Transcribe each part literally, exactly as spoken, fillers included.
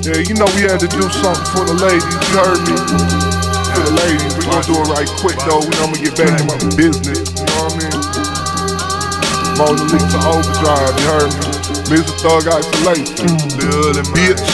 Yeah, you know we had to do something for the ladies, you heard me? For the ladies, we gonna do it right quick though. We know I'm gonna get back to my business, you know what I mean? Mona Lisa Overdrive, you heard me? Mister Thug Isolation, little bitch.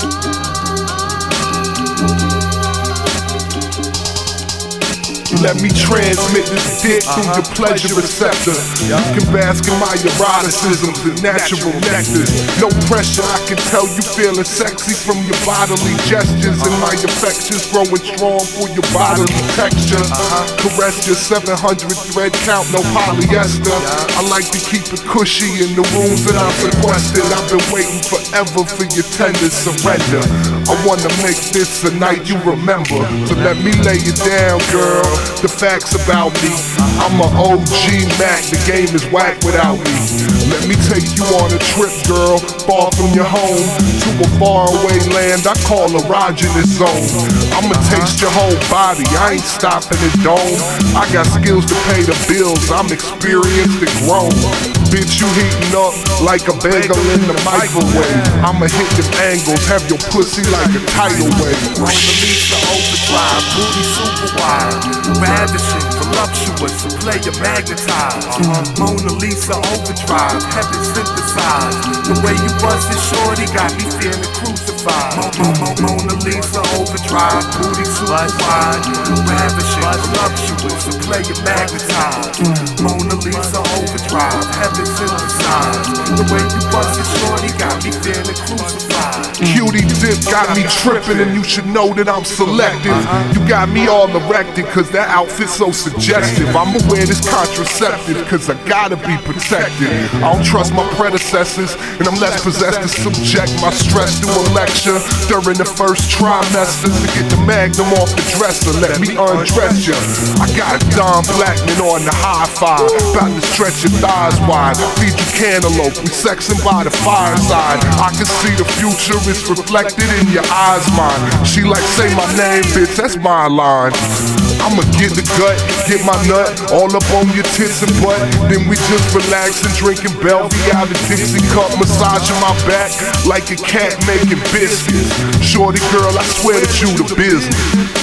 Let me transmit this dick through your pleasure receptor. You can bask in my eroticisms and natural nectars. No pressure, I can tell you feeling sexy from your bodily gestures. And my affections growing strong for your bodily texture. Caress your seven hundred thread count, no polyester. I like to keep it cushy in the rooms that I'm sequestered. I've been waiting forever for your tender surrender. I wanna make this a night you remember. So let me lay it down, girl. The facts about me, I'm a O G Mac, the game is whack without me. Let me take you on a trip, girl, far from your home, to a faraway land I call erogenous zone. I'ma taste your whole body, I ain't stopping at dome. I got skills to pay the bills, I'm experienced and grown. Bitch, you heating up like a bagel in the microwave. I'ma hit them angles, have your pussy like a tidal wave. Mona Lisa Overdrive, booty super wide, ravishing, voluptuous, a player magnetized. uh-huh. Mona Lisa Overdrive, heaven synthesized. The way you bust it, shorty, got me feeling crucified. Mo Mo Mona Lisa Overdrive, booty super wide, ravishing, voluptuous, a player magnetized. Mona Lisa Overdrive, heaven synthesized. The way you bust it, shorty, got me feeling crucified. Cutie dip got me tripping, and you should know that I'm selective. You got me all erected, cause that outfit's so suggestive. I'ma wear this contraceptive, cause I gotta be protected. I don't trust my predecessors, and I'm less possessed to subject my stress to a lecture during the first trimester. To get the magnum off the dresser, let me undress ya. I got Don Blackman on the hi-fi, about to stretch your thighs wide, feed you cantaloupe, we sexing by the fireside. I can see the future is reflected in your eyes, mine. She like, say my name, bitch, that's my line. I'ma get the gut, get my nut all up on your tits and butt. Then we just relax and drinking Belvy out of Dixie cup, massaging my back like a cat making biscuits. Shorty girl, I swear that you the business.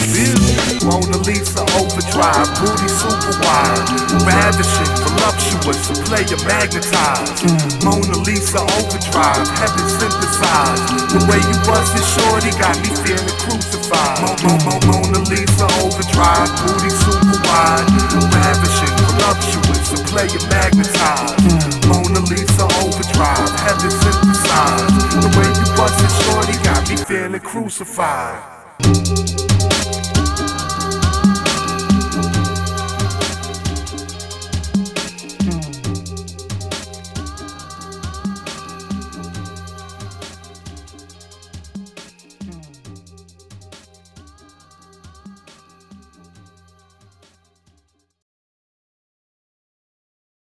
Mona Lisa Overdrive, booty super wide, ravishing, voluptuous, a player magnetized. Mona Lisa Overdrive, heaven synthesized. The way you bust it, shorty, got me feeling crucified. Mo Mo Mo Mona Lisa Overdrive, booty super wide, ravishing, voluptuous, a player magnetized. Mona Lisa Overdrive, heaven synthesized. The way you bust it, shorty, got me feeling crucified.